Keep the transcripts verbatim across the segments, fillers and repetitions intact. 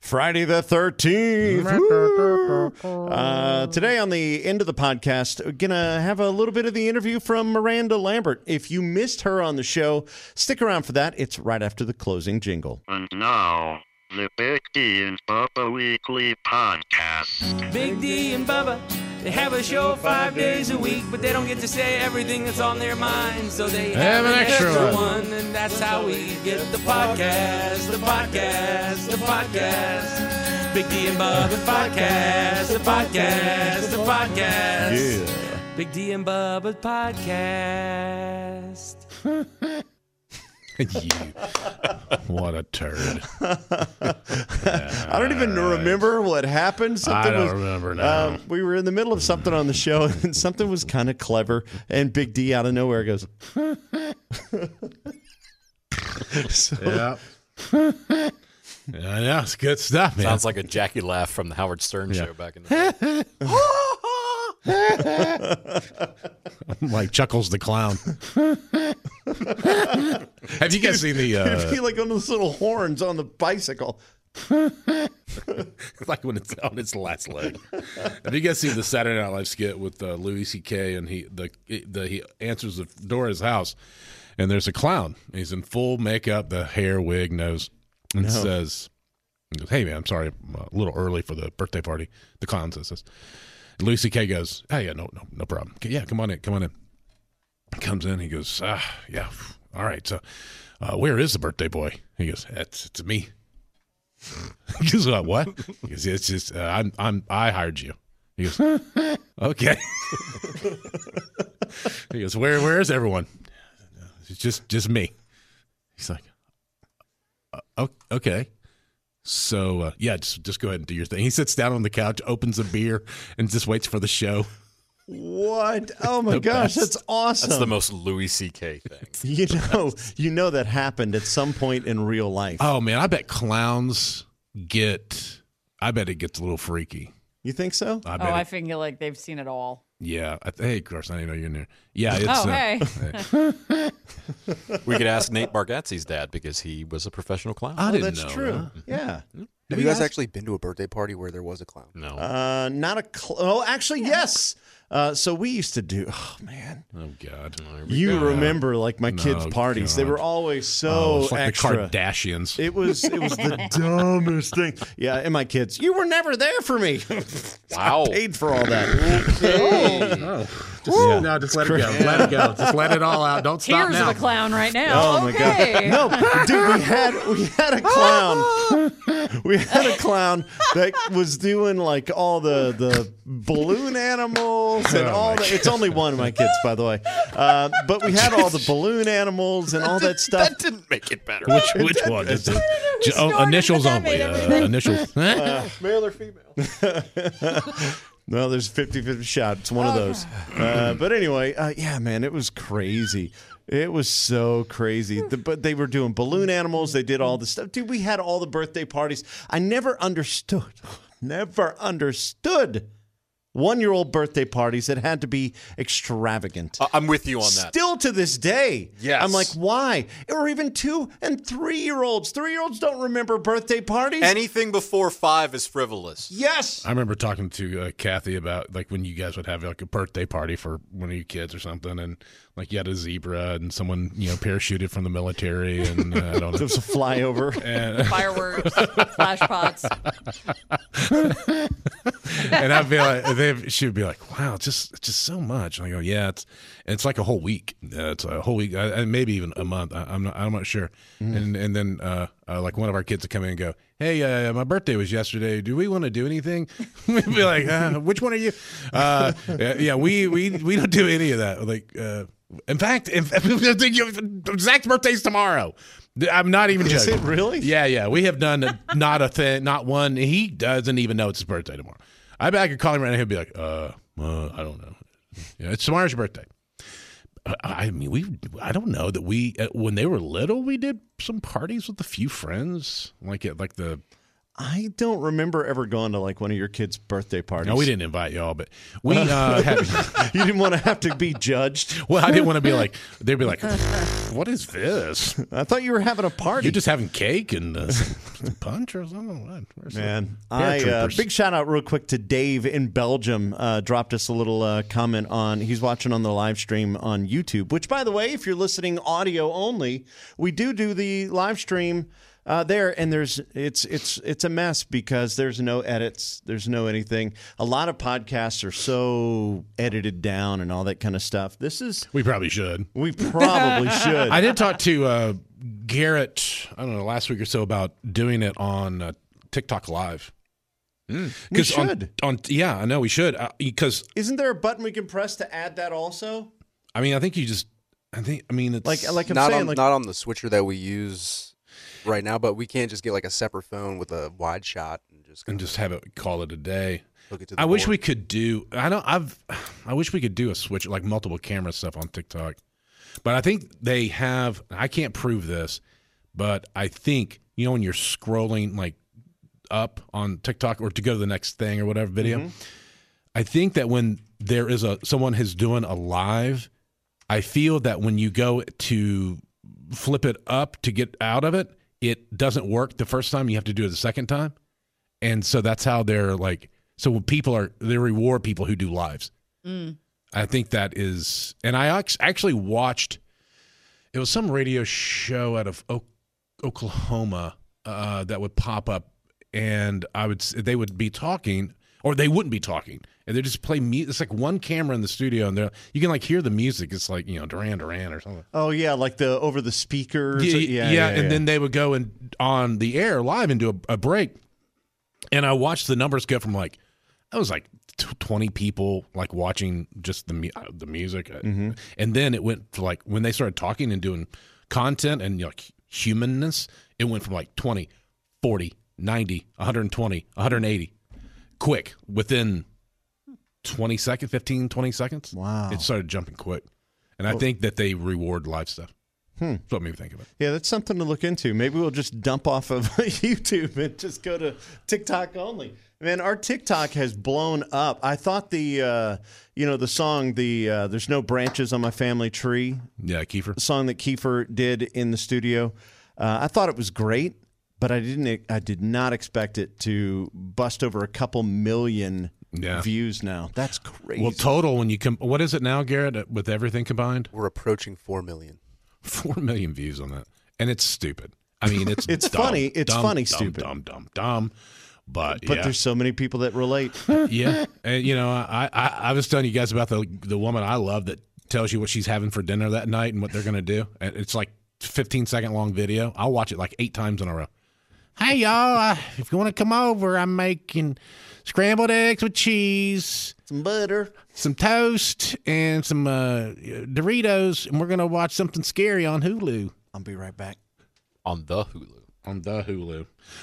Friday the thirteenth. uh, today on the end of the podcast, we're going to have a little bit of the interview from Miranda Lambert. If you missed her on the show, stick around for that. It's right after the closing jingle. And now, the Big D and Bubba Weekly Podcast. Big D and Bubba, they have a show five days a week, but they don't get to say everything that's on their mind, so they have, have an extra, extra one. one, and that's how we get the podcast, the podcast, the podcast. Big D and Bubba podcast, the podcast, the podcast. Yeah. Big D and Bubba podcast. You, what a turd. Yeah, I don't even right. remember what happened. Something I don't was, remember now. Um, we were in the middle of something on the show, and something was kind of clever, and Big D out of nowhere goes, so, yeah. yeah, yeah, it's good stuff, man. Sounds like a Jackie laugh from the Howard Stern yeah. show back in the day. Like Chuckles the Clown. Have you guys seen the... Uh... It'd be like on those little horns on the bicycle. Like when it's on its last leg. Have you guys seen the Saturday Night Live skit with uh, Louis C K and he the, the he answers the door of his house and there's a clown. He's in full makeup, the hair, wig, nose, and no. says, he goes, "Hey man, I'm sorry, I'm a little early for the birthday party." The clown says this. Louis C K goes, "Oh yeah, no, no, no problem. Okay, yeah, come on in, come on in." Comes in, he goes, ah, "Yeah, all right. So, uh, where is the birthday boy?" He goes, "It's it's me." He goes, uh, "What?" He goes, "It's just uh, I'm I'm I hired you." He goes, "Okay." He goes, "Where where is everyone?" "It's just just me." He's like, uh, "Okay." So, uh, yeah, just just go ahead and do your thing. He sits down on the couch, opens a beer, and just waits for the show. What? Oh, my the gosh, best. That's awesome. That's the most Louis C K thing. You know, you know that happened at some point in real life. Oh, man, I bet clowns get – I bet it gets a little freaky. You think so? I oh, bet I it, feel like they've seen it all. Yeah. I, hey, of course, I didn't know you're in there. Yeah, it's oh, uh, hey. hey. We could ask Nate Bargatze's dad because he was a professional clown. I oh, didn't that's know true. that. Yeah. Have you guys actually been to a birthday party where there was a clown? No. Uh, not a cl- – oh, actually, yes. Uh, so we used to do – oh, man. Oh, God. Oh, you go. remember, like, my kids' oh, parties. God. They were always so oh, it's like extra. the Kardashians. It was it was the dumbest thing. Yeah, and my kids, you were never there for me. Wow. I paid for all that. Okay. Oh. Just, yeah. No, just let it go. Let it go. Just let it all out. Don't stop Tears now. of the clown right now. Oh, my okay. God. No, dude, we had, we had a clown. We had a clown that was doing, like, all the, the balloon animals and oh all the. It's only one of my kids, by the way. Uh, but we had all the balloon animals and all that stuff. That didn't make it better. Which which one? It's a, oh, initials only. Uh, initials. Uh, Male or female? No, there's a fifty-fifty shot. It's one of those. Uh, but anyway, uh, yeah, man, it was crazy. It was so crazy. The, but they were doing balloon animals. They did all the stuff. Dude, we had all the birthday parties. I never understood, never understood one-year-old birthday parties that had to be extravagant. Uh, I'm with you on that. Still to this day. Yes. I'm like, why? Or even two- and three-year-olds. Three-year-olds don't remember birthday parties. Anything before five is frivolous. Yes. I remember talking to uh, Kathy about, like, when you guys would have, like, a birthday party for one of your kids or something, and, like, you had a zebra and someone, you know, parachuted from the military, and uh, I don't know. There was a flyover. And, Fireworks, flash pots. and I'd be like, they, she'd be like, "Wow, it's just it's just so much." And I go, "Yeah, it's it's like a whole week. Uh, it's a whole week, uh, maybe even a month. I, I'm not I'm not sure." Mm. And and then uh, uh, like one of our kids would come in and go, "Hey, uh, my birthday was yesterday. Do we want to do anything?" We'd be like, uh, "Which one are you?" Uh, yeah, we we we don't do any of that. Like, uh, in fact, if, if, Zach's birthday's tomorrow. I'm not even joking. Is it really? Yeah, yeah. We have done a, not a thing, not one. He doesn't even know it's his birthday tomorrow. I bet I could call him right now. He'll be like, uh, uh I don't know. Yeah, it's tomorrow's your birthday. I mean, we, I don't know that we, when they were little, we did some parties with a few friends. Like, at, like the, I don't remember ever going to like one of your kids' birthday parties. No, we didn't invite y'all, but we uh, had. You didn't want to have to be judged. Well, I didn't want to be like. They'd be like, "What is this? I thought you were having a party. You're just having cake and uh, punch or something." What? Where's Man, the I uh, paratroopers? big shout out real quick to Dave in Belgium. Uh, dropped us a little uh, comment on. He's watching on the live stream on YouTube. Which, by the way, if you're listening audio only, we do do the live stream. Uh, there and there's it's it's it's a mess because there's no edits, there's no anything. A lot of podcasts are so edited down and all that kind of stuff. This is We probably should. we probably should. I did talk to uh, Garrett. I don't know last week or so about doing it on uh, TikTok Live. We 'Cause on- should. On, yeah, I know we should uh, because Isn't there a button we can press to add that also? I mean I think you just I think I mean it's Like like I'm not saying, on like not on the switcher that we use right now, but we can't just get like a separate phone with a wide shot and just and just have it call it a day. hook it to the I wish board. we could do. I know I've. I wish we could do a switch like multiple camera stuff on TikTok, but I think they have. I can't prove this, but I think you know when you're scrolling like up on TikTok or to go to the next thing or whatever video. Mm-hmm. I think that when there is a someone who's doing a live, I feel that when you go to flip it up to get out of it, it doesn't work the first time. You have to do it the second time. And so that's how they're like, so when people are, they reward people who do lives. Mm. I think that is, and I act- actually watched, it was some radio show out of o- Oklahoma uh, that would pop up and I would, s- they would be talking or they wouldn't be talking and they just play music. It's like one camera in the studio and they're, you can like hear the music. It's like, you know, Duran Duran or something. oh yeah, like the over the speakers. Yeah, yeah, yeah, yeah, and yeah. then they would go and on the air live and do a, a break. And I watched the numbers go from like, that was like t- twenty people like watching just the mu- uh, the music. Mm-hmm. And then it went to like, when they started talking and doing content and like humanness, it went from like twenty, forty, ninety, one hundred twenty, one hundred eighty. Quick, within twenty seconds, fifteen, twenty seconds. Wow. It started jumping quick. And I think that they reward live stuff. Hmm. That's what made me think of it. Yeah, that's something to look into. Maybe we'll just dump off of YouTube and just go to TikTok only. Man, our TikTok has blown up. I thought the, uh, you know, the song, the uh, "There's No Branches on My Family Tree," Yeah, Kiefer. the song that Kiefer did in the studio. Uh, I thought it was great, but I didn't. I did not expect it to bust over a couple million Yeah. views now. That's crazy. Well, total when you com- what is it now, Garrett? With everything combined, We're approaching four million. four million views on that, and it's stupid. I mean, it's It's dumb, funny. It's dumb, funny, dumb, stupid. dumb, dumb, dumb. But, but yeah, there's so many people that relate. yeah, and you know, I, I I was telling you guys about the the woman I love that tells you what she's having for dinner that night and what they're gonna do. And it's like fifteen second long video. I'll watch it like eight times in a row. Hey y'all, uh, if you want to come over, I'm making scrambled eggs with cheese, Some butter. some toast, and some uh, Doritos, and we're gonna watch something scary on Hulu. I'll be right back. On the Hulu. On the Hulu.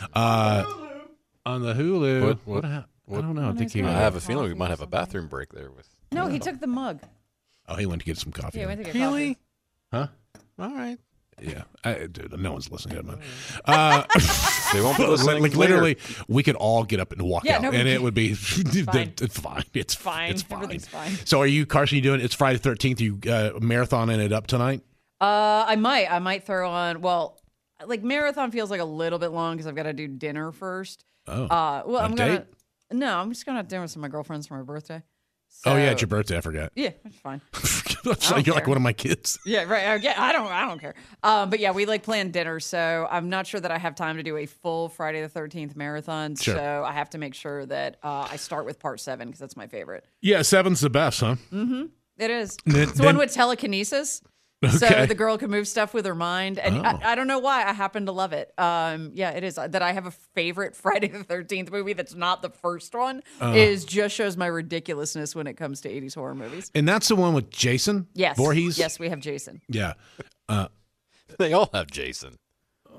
Uh, on the Hulu. What- What? what- hap- I what- don't know. I think he. I have a feeling we might have a bathroom break there with. No, he took the mug. Oh, he went to get some coffee. Yeah, I went to get coffee. Huh? All right. Yeah. I, dude, no one's listening to him. Uh, They won't be like listening. like later. literally, we could all get up and walk Yeah, out, no, we and it can. would be fine. it's fine. It's Fine. It's fine. Everything's fine. So, are you, Carson? You doing? It's Friday the thirteenth. You uh, marathoning it up tonight? Uh, I might. I might throw on. Well, like marathon feels like a little bit long because I've got to do dinner first. Oh. Uh, well, A I'm gonna. date? No, I'm just gonna have dinner with some of my girlfriends for my birthday. Oh yeah, So- it's your birthday. I forgot. Yeah, it's fine. That's I like, don't you're like care. one of my kids. Yeah, right. uh, Yeah, I don't. I don't care. Um, but yeah, we like planned dinner, so I'm not sure that I have time to do a full Friday the thirteenth marathon. Sure. So I have to make sure that uh, I start with part seven because that's my favorite. Yeah, seven's the best, huh? It is. Then- It's the one then- with telekinesis. Okay. So the girl can move stuff with her mind, and Oh. I, I don't know why I happen to love it. Um, yeah, it is that I have a favorite Friday the thirteenth movie that's not the first one. Uh. Is just shows my ridiculousness when it comes to eighties horror movies. And that's the one with Jason. Yes, Voorhees. Yes, we have Jason. Yeah. They all have Jason.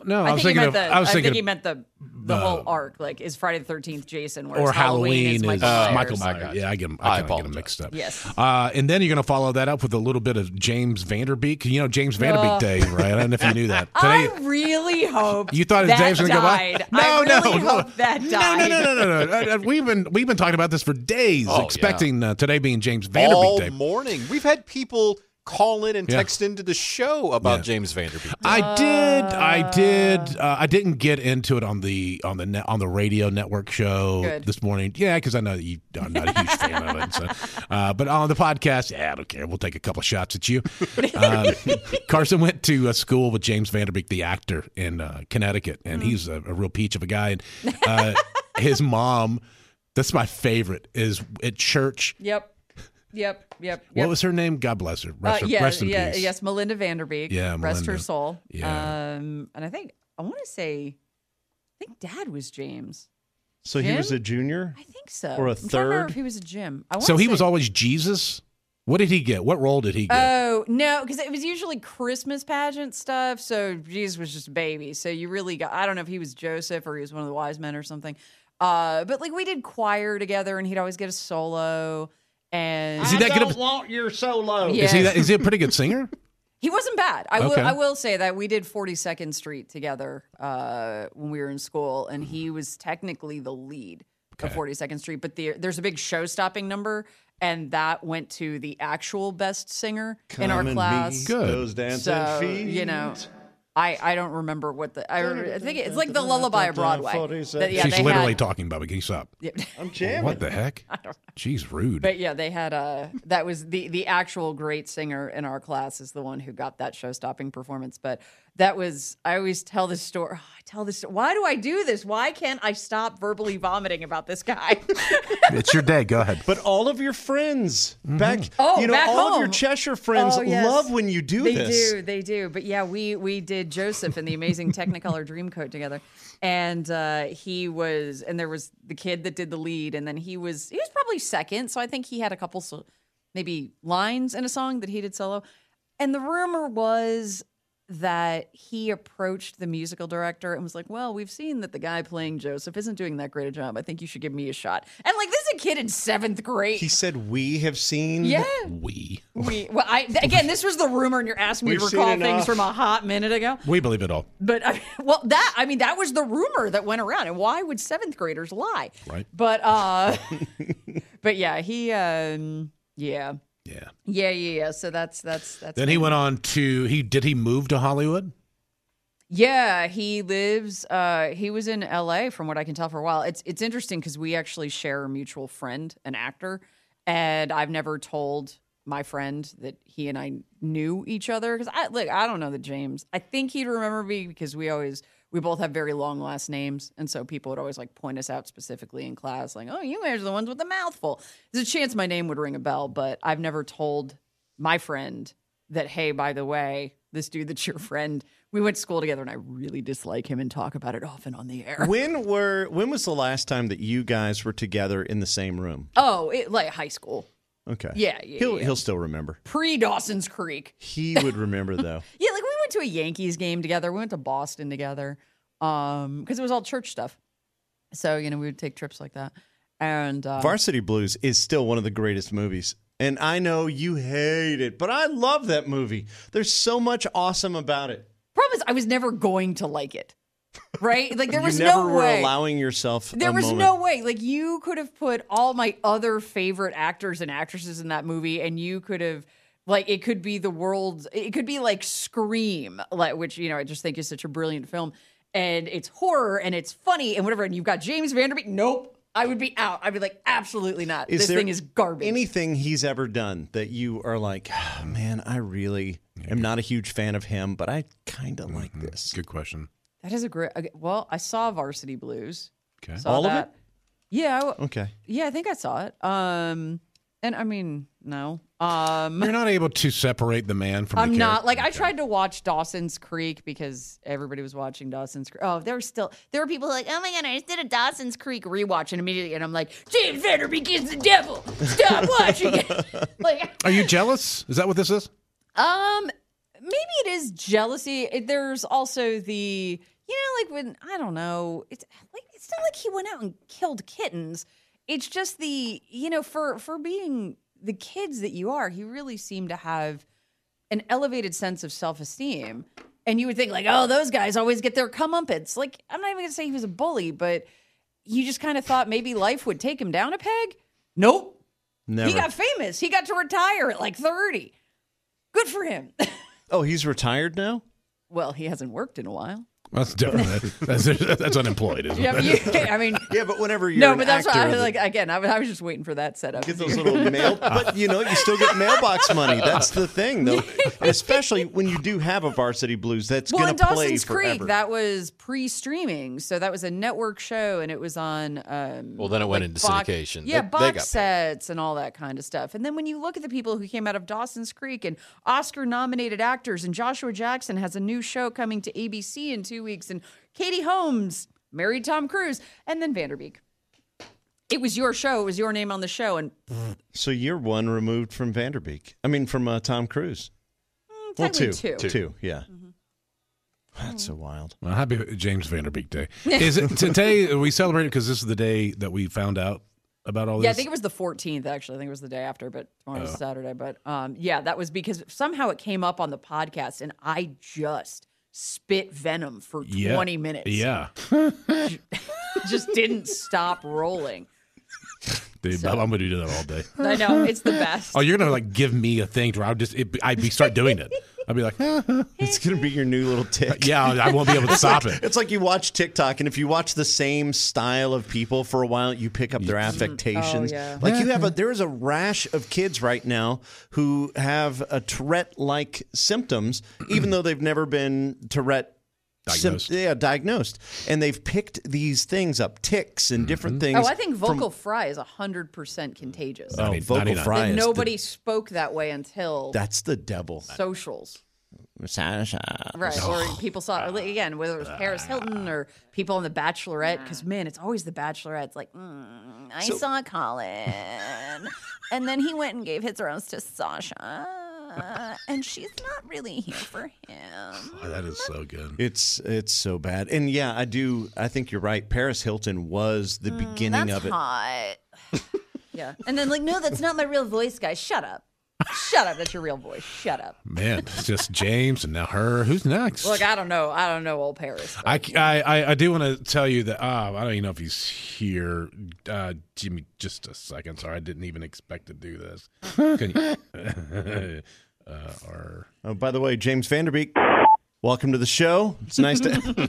no, I, I was think he thinking meant of. the. I was I thinking think he of, meant the the whole arc. Like, is Friday the thirteenth Jason, whereas or Halloween, is is Michael uh, Myers. Michael I Myers. got Yeah, you. I get 'em- I I kind of get them apologize. mixed up. Yes. Uh, and then you're going to follow that up with a little bit of James Vanderbeek. You know James Vanderbeek Ugh. Day, right? I don't know if you knew that. I Today, really hope you thought his that day was going to go by? died. No, I really no, hope no. that No, died. no, no, no, no, no. Uh, we've been we've been talking about this for days, Oh, expecting uh, today being James Vanderbeek All Day. morning. We've had people call in and Yeah. text into the show about Yeah. James Vanderbeek. I did. I did. Uh, I didn't get into it on the on the net, on the radio network show Good. this morning. Yeah, because I know that you are not a huge fan of it. So, uh, but on the podcast, yeah, I don't care. We'll take a couple shots at you. Um, Carson went to a school with James Vanderbeek, the actor in uh, Connecticut, and he's a, a real peach of a guy. And uh, his mom, that's my favorite, is at church. Yep. Yep. Yep. What yep. was her name? God bless her. Uh, Rest, her- yeah, rest in yeah, peace. yes, Melinda Vanderbeek. Yeah, rest her Melinda. soul. Yeah. Um, and I think I want to say, I think Dad was James. So he was Jim? a junior? I think so. Or a I'm trying to remember third? if he was a Jim. I wanna So he say- was always Jesus? What did he get? What role did he get? Oh no, because it was usually Christmas pageant stuff. So Jesus was just a baby. So you really got. I don't know if he was Joseph or he was one of the wise men or something. Uh, but like we did choir together, and he'd always get a solo. And Is he that good of- want your solo. Yeah. Is he that, is he a pretty good singer? He wasn't bad. I will. Okay. I will say that we did forty-second Street together uh, when we were in school, and he was technically the lead of forty-second Street. But the, there's a big show-stopping number, and that went to the actual best singer in our Come and class. meet Good. Those dancing So feet. you know, I I don't remember what the I, I think it's like the Lullaby of Broadway. That- yeah, She's they literally had- talking, Bubba. Can you stop? yeah. I'm jamming. What the heck? I don't know. Jeez, rude. But yeah, they had uh that was the the actual great singer in our class is the one who got that show-stopping performance. But that was I always tell this story. I tell this. Why do I do this? Why can't I stop verbally vomiting about this guy? It's your day. Go ahead. But all of your friends back, Oh, you know, back all of your home. Cheshire friends Oh, yes. love when you do they this. do, they do. But yeah, we we did Joseph in the Amazing Technicolor Dreamcoat together, and uh, he was, and there was the kid that did the lead, and then he was he was probably second. So I think he had a couple so maybe lines in a song that he did solo, and the rumor was that he approached the musical director and was like, well, we've seen that the guy playing Joseph isn't doing that great a job. I think you should give me a shot. And like, this is a kid in seventh grade. He said, "We have seen." yeah. We. We, well, I, again, this was the rumor, and you're asking me We've to seen recall enough. things from a hot minute ago. We believe it all. But I, well, that I mean, that was the rumor that went around, and why would seventh graders lie? Right. But uh, but yeah, he um, yeah, Yeah. yeah, yeah, yeah. So that's that's that's. Then he went on to he did he move to Hollywood? Yeah, he lives. Uh, he was in L A from what I can tell for a while. It's it's interesting because we actually share a mutual friend, an actor, and I've never told my friend that he and I knew each other because I like I don't know that James. I think he'd remember me because we always we both have very long last names, and so people would always like point us out specifically in class, like, "Oh, you guys are the ones with the mouthful." There's a chance my name would ring a bell, but I've never told my friend that, hey, by the way, this dude that's your friend, we went to school together, and I really dislike him and talk about it often on the air. When were when was the last time that you guys were together in the same room? Oh, it, like high school. Okay. Yeah, yeah, He'll yeah. he'll still remember. Pre Dawson's Creek. He would remember though. Yeah, like we went to a Yankees game together. We went to Boston together um, because it was all church stuff. So, you know, we would take trips like that. And uh, Varsity Blues is still one of the greatest movies. And I know you hate it, but I love that movie. There's so much awesome about it. problem is, I was never going to like it. Right? Like there was you never no were way. allowing yourself There a was moment. no way. Like you could have put all my other favorite actors and actresses in that movie, and you could have, like, it could be the world's. It could be like Scream, like which you know I just think is such a brilliant film, and it's horror and it's funny and whatever. And you've got James Vanderbeek. Nope, I would be out. I'd be like, absolutely not. Is this there thing is garbage. Anything he's ever done that you are like, oh, man, I really am not a huge fan of him, but I kind of like this. Good question. That is a great. okay, Well, I saw Varsity Blues. Okay. Saw All of that. it? Yeah. I- Okay. Yeah, I think I saw it. Um, and I mean, no. Um, You're not able to separate the man from the I'm character. not like I Okay. tried to watch Dawson's Creek because everybody was watching Dawson's Creek. Oh, there were still there were people like, oh my god, I just did a Dawson's Creek rewatch, and immediately, and I'm like, James Vanderbeek is the devil. Stop watching it. Like, Are you jealous? Is that what this is? um, maybe it is jealousy. It- There's also the you know, like when I don't know, it's like it's not like he went out and killed kittens. It's just the, you know, for for being the kids that you are, he really seemed to have an elevated sense of self-esteem. And you would think like, oh, those guys always get their comeuppance. Like, I'm not even going to say he was a bully, but you just kind of thought maybe life would take him down a peg. Nope. Never. He got famous. He got to retire at like thirty. Good for him. Oh, he's retired now? Well, he hasn't worked in a while. That's different. that's, that's unemployed, isn't Yeah, it? you, I mean, Yeah, but whenever you're no, an but that's actor, why I was the- like, again, I was, I was just waiting for that setup. Get those little mail, but you know, you still get mailbox money. That's the thing, though. And especially when you do have a Varsity Blues, that's Well, going in to play Dawson's Creek, forever. that was pre-streaming, so that was a network show, and it was on. Um, Well, then it went like into box- syndication. Yeah, They- they box got paid. sets and all that kind of stuff. And then when you look at the people who came out of Dawson's Creek and Oscar-nominated actors, and Joshua Jackson has a new show coming to A B C in two weeks, and Katie Holmes married Tom Cruise, and then Vanderbeek. It was your show. It was your name on the show, and So you're one removed from Vanderbeek. I mean, from uh, Tom Cruise. Well, two. technically two. Two, yeah. That's so wild. Well, happy James Vanderbeek Day. Is it today? Are we celebrating because this is the day that we found out about all this? Yeah, I think it was the fourteenth, actually. I think it was the day after, but tomorrow's Oh. Saturday. But um, yeah, that was because somehow it came up on the podcast, and I just spit venom for Yeah. twenty minutes. Yeah, Just didn't stop rolling. dude, So- I'm gonna do that all day. I know. It's the best. Oh, you're gonna like give me a thing to where I'll just it, I'd be start doing it. I'll be like, It's going to be your new little tick. yeah, I won't be able to stop it. It's like you watch TikTok, and if you watch the same style of people for a while, you pick up their affectations. Oh, yeah. Like you have a, there is a rash of kids right now who have a Tourette-like symptoms, even though they've never been Tourette Diagnosed. yeah, diagnosed, and they've picked these things up, tics and different things. Oh, I think from- vocal fry is one hundred percent contagious. Oh, Ninety- vocal ninety-nine. fry. And is nobody spoke that way until The, that's the devil. socials. Sasha. Right, or people saw like, again, whether it was Paris Hilton or people on The Bachelorette, because man, it's always The Bachelorette. It's like, mm, I So- saw Colin, and then he went and gave his rose to Sasha, and she's not really here for him. Oh, that is so good. It's it's so bad, and yeah, I do. I think you're right. Paris Hilton was the beginning Mm, That's of it. hot. Yeah, and then like, no, that's not my real voice, guys. Shut up. Shut up. That's your real voice. Shut up. Man, it's just James and now her. Who's next? Look, I don't know. I don't know old Paris. I, I, I, I do want to tell you that uh, I don't even know if he's here. Uh, give me just a second. Sorry, I didn't even expect to do this. Can you, uh, or Oh, by the way, James Vanderbeek, welcome to the show. It's nice to.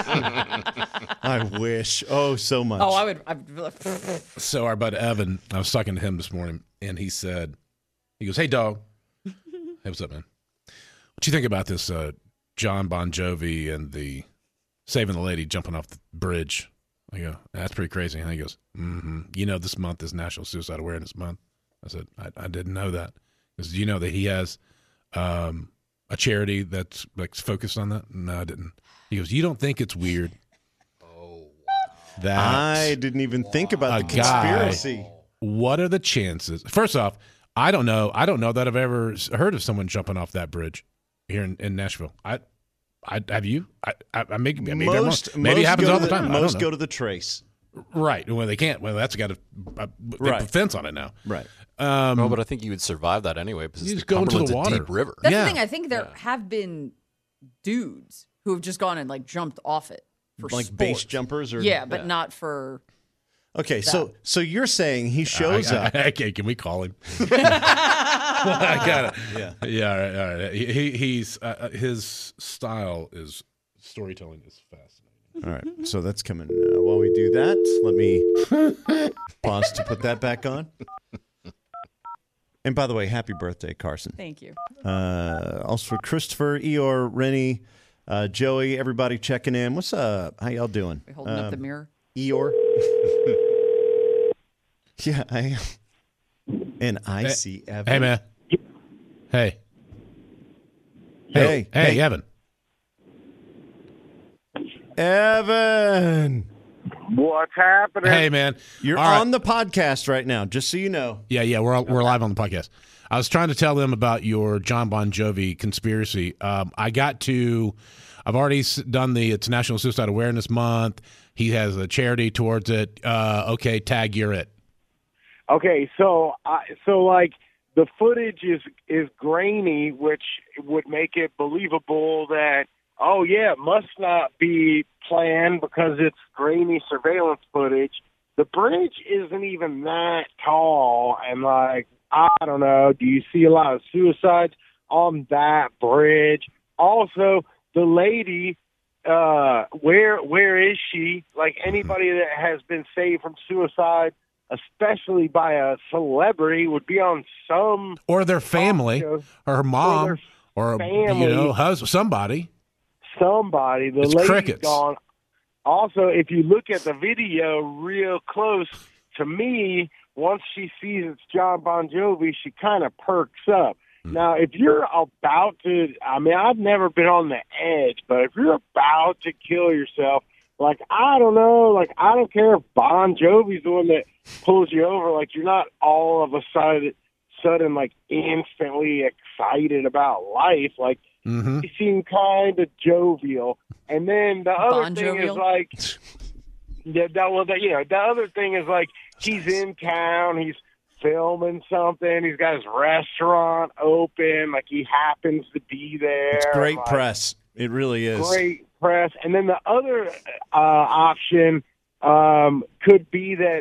I wish. Oh, so much. Oh, I would. I, so our bud Evan, I was talking to him this morning, and he said, he goes, "Hey, dog, hey, what's up, man? What you think about this uh, John Bon Jovi and the saving the lady jumping off the bridge?" I go, "That's pretty crazy." And he goes, mm-hmm. "You know, this month is National Suicide Awareness Month." I said, "I, I didn't know that." Because do you know that he has um, a charity that's like focused on that? No, I didn't. He goes, "You don't think it's weird?" Oh, that I didn't even think about A the guy- conspiracy. What are the chances? First off, I don't know. I don't know that I've ever s- heard of someone jumping off that bridge here in, in Nashville. I, I have you? I, I, I maybe maybe, I'm wrong. most maybe most it happens go all to the time. I Most don't go know. to the trace. Right. Well, they can't. Well, that's got a, a, Right. a fence on it now. Right. Um, Well, but I think you would survive that anyway because You the just go into the Cumberland's a water. deep river. That's Yeah. the thing. I think there have been dudes who have just gone and like jumped off it for Like sport. base jumpers or Yeah, but not for. Okay, so so you're saying he shows I, up. I, okay, can we call him? I got it. Yeah. Yeah. All right. All right. He, he he's uh, his style is storytelling is fascinating. All right, so that's coming. Uh, while we do that, let me pause to put that back on. And by the way, happy birthday, Carson. Thank you. Uh, also for Christopher, Eeyore, Rennie, uh, Joey, everybody checking in. What's up? How y'all doing? We holding up the Um, mirror. Eeyore. Yeah, I am. And I Hey- see Evan. Hey, man. Hey. Hey, Hey, hey. Evan. Evan, What's happening? Hey, man. you're All right. on the podcast right now, just so you know. Yeah, yeah, we're we're live on the podcast. I was trying to tell them about your John Bon Jovi conspiracy. Um, I got to I've already s- done the. It's National Suicide Awareness Month. He has a charity towards it. Uh, okay, Tag, you're it. Okay, so I so like the footage is is grainy, which would make it believable that oh yeah, it must not be planned because it's grainy surveillance footage. The bridge isn't even that tall, and like I don't know, do you see a lot of suicides on that bridge? Also, the lady, uh, where where is she? Like anybody that has been saved from suicide, especially by a celebrity, would be on some Or their family, show. or her mom, their or, family. you know, husband, somebody. somebody. The It's lady's crickets. gone. Also, if you look at the video real close, to me, once she sees it's John Bon Jovi, she kind of perks up. Hmm. Now, if you're about to, I mean, I've never been on the edge, but if you're about to kill yourself, like, I don't know, like, I don't care if Bon Jovi's the one that pulls you over, like, you're not all of a sudden, sudden like, instantly excited about life. Like, Mm-hmm. he seemed kind of jovial. And then the other Bon thing jovial? is like, yeah, that, well, that, you know, the other thing is like, he's in town, he's filming something, he's got his restaurant open, like he happens to be there. It's great like, press. It really is. Great press. And then the other uh, option um, could be that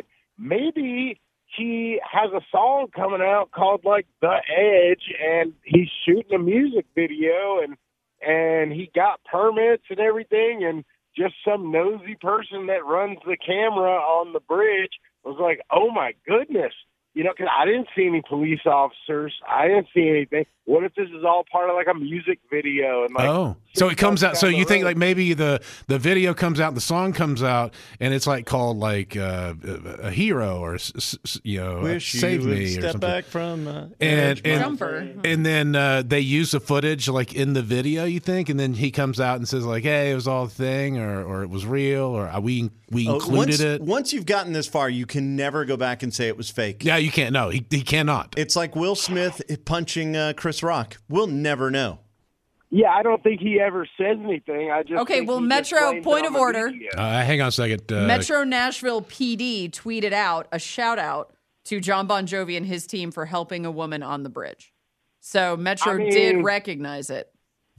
maybe he has a song coming out called like The Edge, and he's shooting a music video, and and he got permits and everything, and just some nosy person that runs the camera on the bridge was like, oh my goodness, you know, because I didn't see any police officers, I didn't see anything. What if this is all part of like a music video? And like, Oh, so it comes out. So down the you think road. like maybe the the video comes out, the song comes out, and it's like called like uh, a hero or s- s- you know, Wish save you would me or step something. back from uh, And edge, and, Jumper. and then uh, they use the footage like in the video, you think, and then he comes out and says like, "Hey, it was all a thing," or or it was real, or uh, we we Oh, included once, it. Once you've gotten this far, you can never go back and say it was fake. Yeah, you can't. No, he he cannot. It's like Will Smith punching uh, Chris Rock. We'll never know. Yeah, I don't think he ever says anything. I just Okay, think well, he just Metro, blames it point on of the order. media. Uh, hang on a second. Uh, Metro Nashville P D tweeted out a shout out to John Bon Jovi and his team for helping a woman on the bridge. So Metro I mean- did recognize it.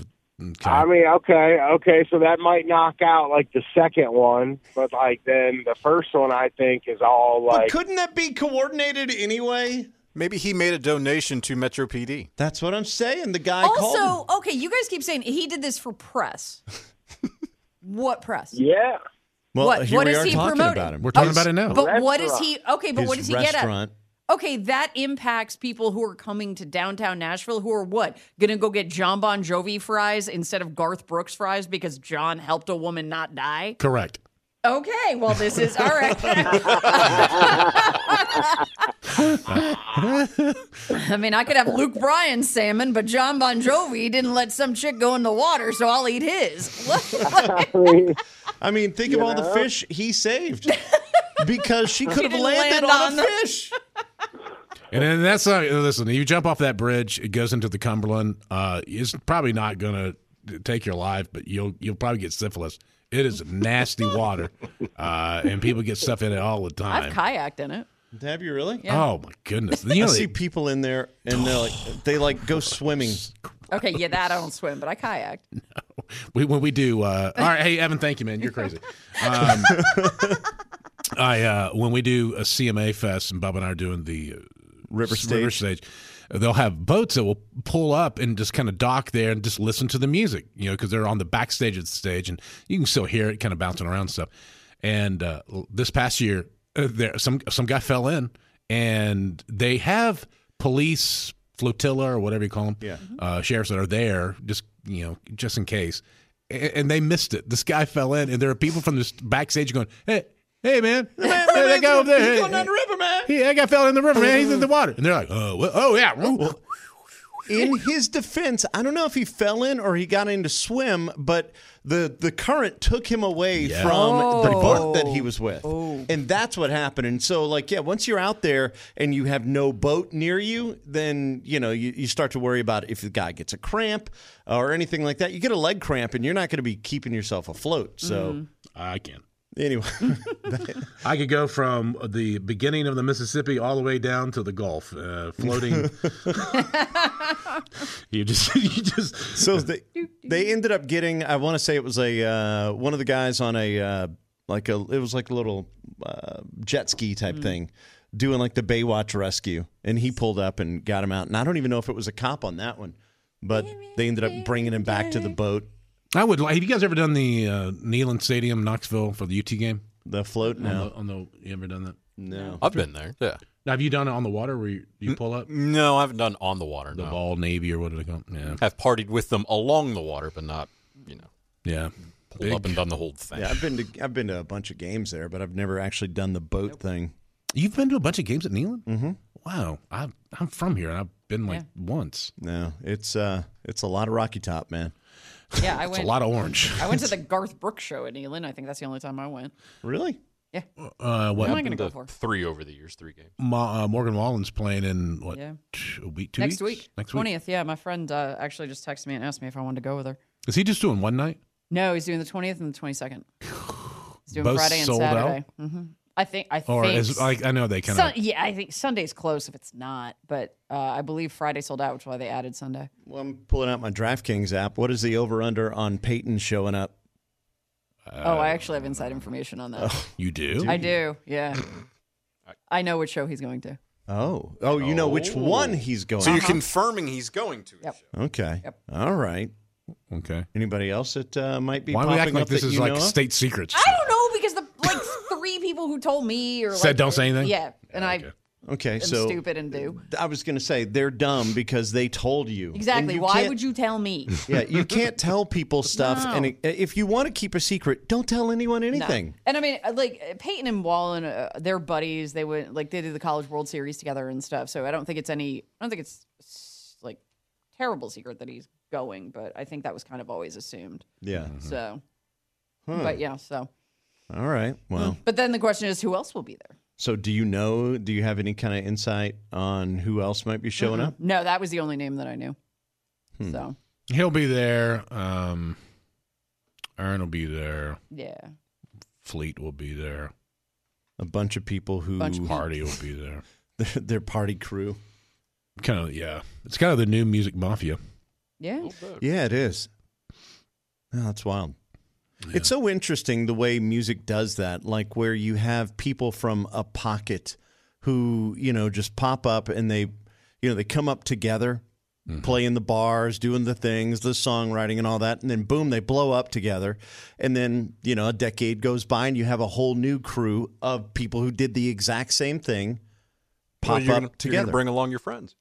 okay. I mean, okay, okay, so that might knock out like the second one, but like then the first one I think is all But like couldn't that be coordinated anyway? Maybe he made a donation to Metro P D. That's what I'm saying. The guy called him. Also, okay, you guys keep saying he did this for press. What press? yeah. Well, what here what we is are he talking promoting? about him. We're talking Oh, about it now. But what is Restaurant. he? Okay, but His what does he get at? restaurant. Okay, that impacts people who are coming to downtown Nashville who are what? Gonna go get John Bon Jovi fries instead of Garth Brooks fries because John helped a woman not die? Correct. Okay, well, this is all right. I mean, I could have Luke Bryan's salmon, but John Bon Jovi didn't let some chick go in the water, so I'll eat his. I mean, think of all the fish he saved because she could have didn't landed land on, on a the- fish. And then that's not, listen, you jump off that bridge, it goes into the Cumberland. Uh, it's probably not going to take your life, but you'll you'll probably get syphilis. It is nasty water, uh, and people get stuff in it all the time. I've kayaked in it. Have you really? Yeah. Oh my goodness! You I know, see they- people in there and they're like, they like go swimming. Okay, yeah, that I don't swim, but I kayaked. we, when we do, uh, all right. Hey, Evan, thank you, man. You're crazy. Um, I uh, when we do a C M A fest, and Bob and I are doing the uh, River s- stage. River stage. They'll have boats that will pull up and just kind of dock there and just listen to the music, you know, because they're on the backstage of the stage and you can still hear it kind of bouncing around and stuff. And uh, this past year, uh, there some some guy fell in, and they have police flotilla or whatever you call them, Yeah. uh, sheriffs that are there just you know just in case, and, and they missed it. This guy fell in, and there are people from this backstage going, "Hey, hey, man, hey, that guy over there, He's hey, going down the river, man. Hey, that guy fell in the river, man. He's in the water." And they're like, "Oh, well, oh yeah." in his defense, I don't know if he fell in or he got in to swim, but the the current took him away Yeah. from Oh. the boat that he was with. And that's what happened. And so, like, yeah, once you're out there and you have no boat near you, then, you know, you, you start to worry about if the guy gets a cramp or anything like that. You get a leg cramp and you're not going to be keeping yourself afloat. So, I can. anyway. I could go from the beginning of the Mississippi all the way down to the Gulf, uh, floating. you just, you just. So they they ended up getting. I want to say it was a uh, one of the guys on a uh, like a it was like a little uh, jet ski type Mm. thing, doing like the Baywatch rescue, and he pulled up and got him out. And I don't even know if it was a cop on that one, but they ended up bringing him back to the boat. I would like. Have you guys ever done the uh, Neyland Stadium, Knoxville, for the U T game? The float On now. the, on the, you ever done that? No. I've been there. Yeah. Now, have you done it on the water where you, you pull up No, I haven't done on the water. the no. ball Navy or what do they call it? Yeah, I've partied with them along the water, but not, you know, yeah. pulled Big. up and done the whole thing. Yeah, I've been to I've been to a bunch of games there, but I've never actually done the boat thing. You've been to a bunch of games at Neyland? Mm-hmm. Wow, I, I'm from here and I've been like once. No, it's uh, it's a lot of Rocky Top, man. Yeah, I It's went. a lot of orange. I went to the Garth Brooks show at Neyland. I think that's the only time I went. Really? Yeah. Uh, what? What am I I've going to been go to for? three over the years, three games. Ma, uh, Morgan Wallen's playing in what? Yeah. t- A week, two Next weeks? week. Next week. twentieth. Yeah, my friend uh, actually just texted me and asked me if I wanted to go with her. Is he just doing one night? No, he's doing the twentieth and the twenty-second. He's doing Both Friday and sold out? Saturday. Hmm I think. I Or think. is like I know they kind Sun- of. yeah, I think Sunday's close if it's not, but uh, I believe Friday sold out, which is why they added Sunday. Well, I'm pulling out my DraftKings app. What is the over under on Peyton showing up? oh, I actually have inside information on that. You do? I do. Yeah. I know which show he's going to. Oh, oh, you know which one he's going. So Uh-huh. you're confirming he's going to. a Yep. show. Okay. Yep. All right. Okay. Anybody else that uh, might be Why do popping we act up like this that is you like know of? state secrets? I don't know because the like three people who told me or Said like, don't say anything? Yeah, and I Okay. Okay, am so stupid and do I was going to say they're dumb because they told you. And exactly. you Why can't- would you tell me? Yeah, you can't tell people stuff, No. and it- if you want to keep a secret, don't tell anyone No. anything. And I mean, uh, like Peyton and Wallen, uh, they're buddies. They went like they did the College World Series together and stuff. So I don't think it's any. I don't think it's s- like terrible secret that he's going, but I think that was kind of always assumed. Yeah. So, but yeah. So, All right. Well, but then the question is, who else will be there? so do you know? Do you have any kind of insight on who else might be showing up? No, that was the only name that I knew. So He'll be there. Um, Aaron will be there. yeah, Fleet will be there. A bunch of people who Bunch of Party will be there. their, their party crew. Kind of, yeah. It's kind of the new music mafia. yeah. Yeah, it is. Oh, that's wild. It's so interesting the way music does that, like where you have people from a pocket who, you know, just pop up and they, you know, they come up together, play in the bars, doing the things, the songwriting and all that, and then boom, they blow up together. And then, you know, a decade goes by and you have a whole new crew of people who did the exact same thing pop Well, you're up gonna, You're together. gonna bring along your friends.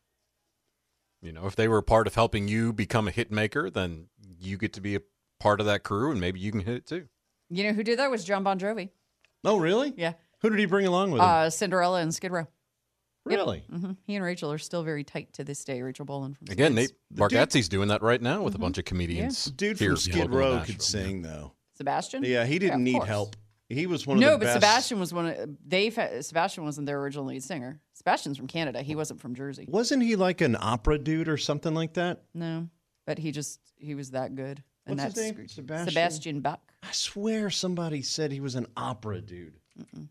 You know, if they were a part of helping you become a hit maker, then you get to be a part of that crew, and maybe you can hit it too. You know who did that was John Bon Jovi. Oh, really? Yeah, Who did he bring along with him? uh, Cinderella and Skid Row. really? hmm He and Rachel are still very tight to this day. Rachel Bolan from Again, Skids. Nate Bargatze's doing that right now with a bunch of comedians. Dude here from Skid local in Row Nashville. could sing, though. Sebastian. Yeah, he didn't of need course. help. He was one of No, the but best. Sebastian was one of Dave. Sebastian wasn't their original lead singer. Sebastian's from Canada. He wasn't from Jersey. Wasn't he like an opera dude or something like that? No, but he just he was that good. And What's his that's name? Sebastian? Sebastian Bach. I swear somebody said he was an opera dude.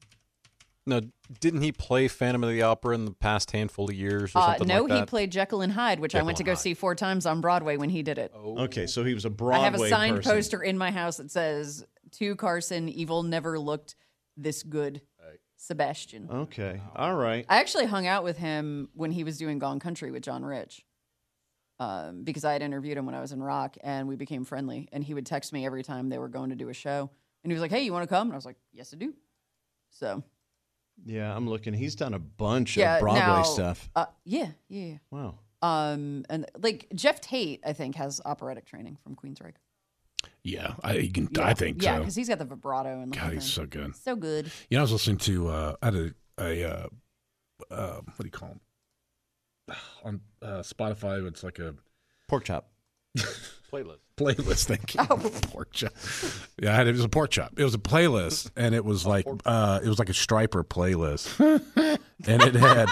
No, didn't he play Phantom of the Opera in the past handful of years or Uh, something no, like that? he played Jekyll and Hyde, which I Jekyll went to and go Hyde. see four times on Broadway when he did it. Okay, so he was a I Broadway have a signed person. poster in my house that says, "To Carson, evil never looked this good." Sebastian. Okay, all right. I actually hung out with him when he was doing Gone Country with John Rich, um, because I had interviewed him when I was in rock, and we became friendly. And he would text me every time they were going to do a show, and he was like, "Hey, you want to come?" And I was like, "Yes, I do." So Yeah, I'm looking. He's done a bunch yeah, of Broadway now, stuff. Uh, yeah, yeah. Wow. Um, and like Jeff Tate, I think has operatic training from Queensryche. Yeah, I, you can, Yeah. I think yeah, so. because he's got the vibrato and the God, whole he's thing. so good. So good. You know, I was listening to, uh, I had a, a uh, uh, what do you call him? on uh, Spotify. It's like a pork chop playlist. Playlist, thank you. Oh. Pork chop. Yeah, I had, it was a pork chop. It was a playlist, and it was like uh, it was like a Striper playlist, and it had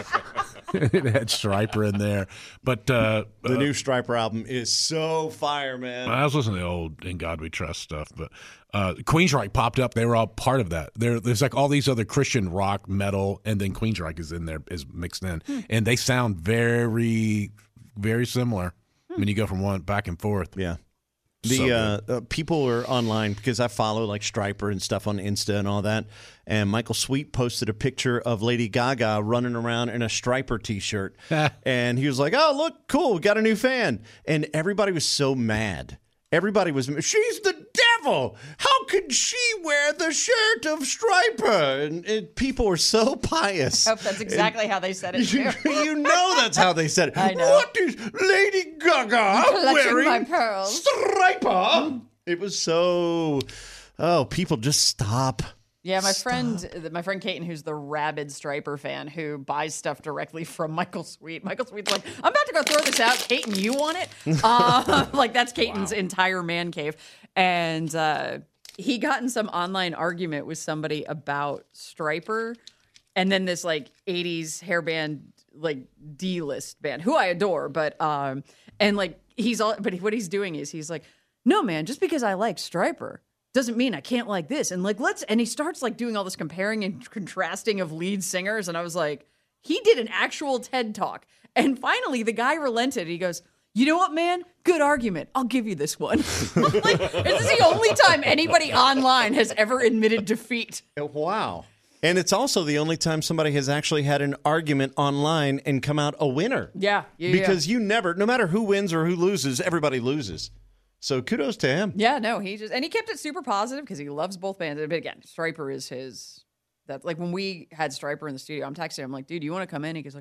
it had Striper in there. But uh, the uh, new Striper album is so fire, man. I was listening to the old "In God We Trust" stuff, but uh, Queensryche popped up. They were all part of that. There, there's like all these other Christian rock, metal, and then Queensryche is in there, is mixed in, hmm. and they sound very, very similar. When you go from one back and forth. Yeah. The so uh, uh, people are online because I follow like Striper and stuff on Insta and all that. And Michael Sweet posted a picture of Lady Gaga running around in a Striper T-shirt. And he was like, oh, look, cool, we got a new fan. And everybody was so mad. Everybody was, she's the devil. How could she wear the shirt of Striper? And, and people were so pious. I hope that's exactly and, how they said it, you, you know that's how they said it. I know. What is Lady Gaga wearing my pearls. Striper? It was so, oh, people just stop. Yeah, my Stop. friend, my friend Kaiten, who's the rabid Striper fan, who buys stuff directly from Michael Sweet. Michael Sweet's like, I'm about to go throw this out. Kaiten, you want it? Uh, like, that's Kaiten's wow. entire man cave. And uh, he got in some online argument with somebody about Striper, and then this, like, eighties hair band, like, D-list band, who I adore. But, um, and, like, he's all, but what he's doing is he's like, no, man, just because I like Striper doesn't mean I can't like this. And like, let's, and he starts like doing all this comparing and contrasting of lead singers. And I was like, he did an actual TED talk. And finally the guy relented. He goes, you know what, man? Good argument. I'll give you this one. Like, this is the only time anybody online has ever admitted defeat. Wow. And it's also the only time somebody has actually had an argument online and come out a winner. Yeah. yeah because yeah. you never, no matter who wins or who loses, everybody loses. So kudos to him. Yeah, no, he just, and he kept it super positive because he loves both bands. But again, Striper is his, that like when we had Striper in the studio, I'm texting him, I'm like, dude, you want to come in? He goes like,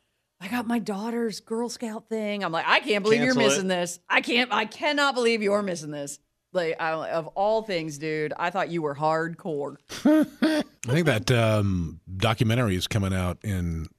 I got my daughter's Girl Scout thing. I'm like, I can't believe Cancel you're missing it. this. I can't, I cannot believe you're missing this. Like, I, of all things, dude, I thought you were hardcore. I think that um, documentary is coming out in